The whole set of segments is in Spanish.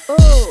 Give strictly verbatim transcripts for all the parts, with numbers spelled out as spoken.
Oh.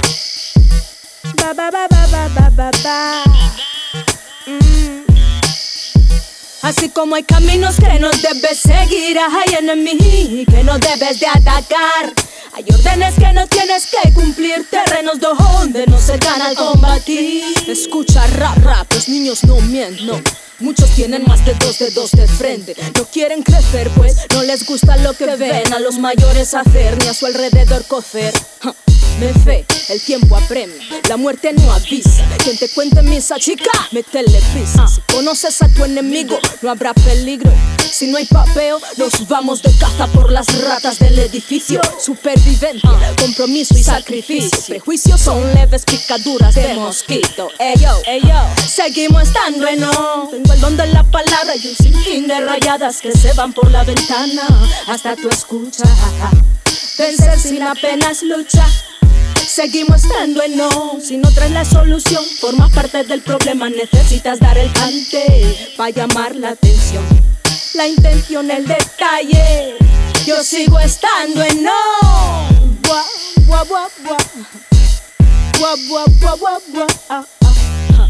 Ba ba ba ba ba ba ba ba. Mm. Así como hay caminos que no debes seguir, hay enemigos que no debes de atacar. Hay órdenes que no tienes que cumplir, terrenos donde no se gana al combatir. Escucha rap, rap, los niños no mienten, no. Muchos tienen más de dos dedos de frente. No quieren crecer pues no les gusta lo que ven a los mayores hacer, ni a su alrededor cocer. huh. Me fe, el tiempo apremia, la muerte no avisa. Quien te cuente misa, chica, métele prisa. Si conoces a tu enemigo, no habrá peligro. Si no hay papeo, nos vamos de caza por las ratas del edificio. Supervivencia, compromiso y sacrificio. Prejuicios son leves picaduras de mosquito. Eyo, eyo, seguimos estando en no. Tengo el don de la palabra y un sinfín de rayadas que se van por la ventana hasta tu escucha. Vencer sin apenas lucha. Seguimos estando en no. Si no traes la solución, formas parte del problema. Necesitas dar el cante para llamar la atención. La intención, el detalle. Yo sigo estando en no. Buah, buah, buah, buah. Buah, buah, buah, buah, buah. Ah, ah,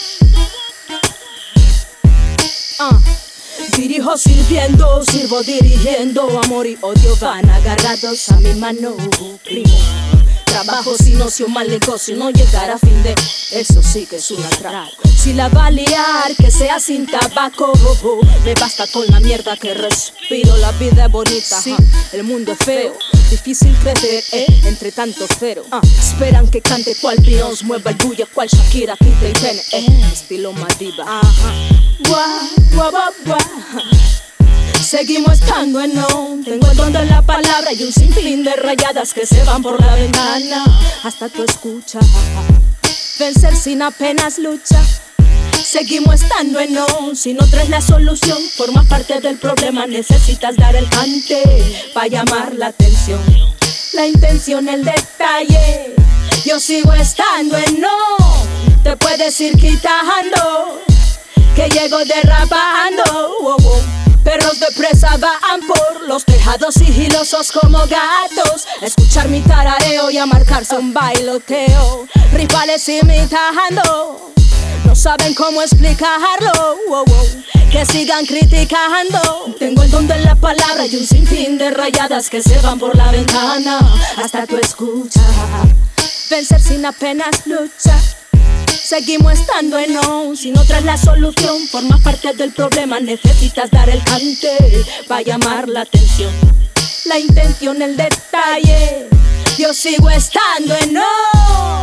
ah. Uh. Dirijo sirviendo, sirvo dirigiendo. Amor y odio van agarrados a mi mano, primo. Trabajo sin ocio, mal negocio, no llegar a fin de... Eso sí que es un atraco. Si la va a liar, que sea sin tabaco. Me basta con la mierda que respiro. La vida es bonita, sí, el mundo es feo. Difícil crecer, eh, entre tanto cero. uh, Esperan que cante cual Beyoncé, mueva el bulla cual Shakira, quita el pene, eh, estilo Madiba. Buah, buah, buah, buah. Seguimos estando en no. Tengo el don de la palabra y un sinfín de rayadas que se van por la ventana hasta tu escucha. Vencer sin apenas lucha. Seguimos estando en no. Si no traes la solución, formas parte del problema. Necesitas dar el cante para llamar la atención. La intención, el detalle. Yo sigo estando en no. Te puedes ir quitando, que llego derrapando. oh, oh. Perros de presa van por los tejados sigilosos como gatos. A escuchar mi tarareo y a marcarse un bailoteo. Rivales imitando, no saben cómo explicarlo. oh, oh. Que sigan criticando. Tengo el don de la palabra y un sinfín de rayadas que se van por la ventana hasta tu escucha. Vencer sin apenas lucha. Seguimos estando en no. Si no traes la solución, formas parte del problema. Necesitas dar el cante para llamar la atención. La intención, el detalle. Yo sigo estando en no.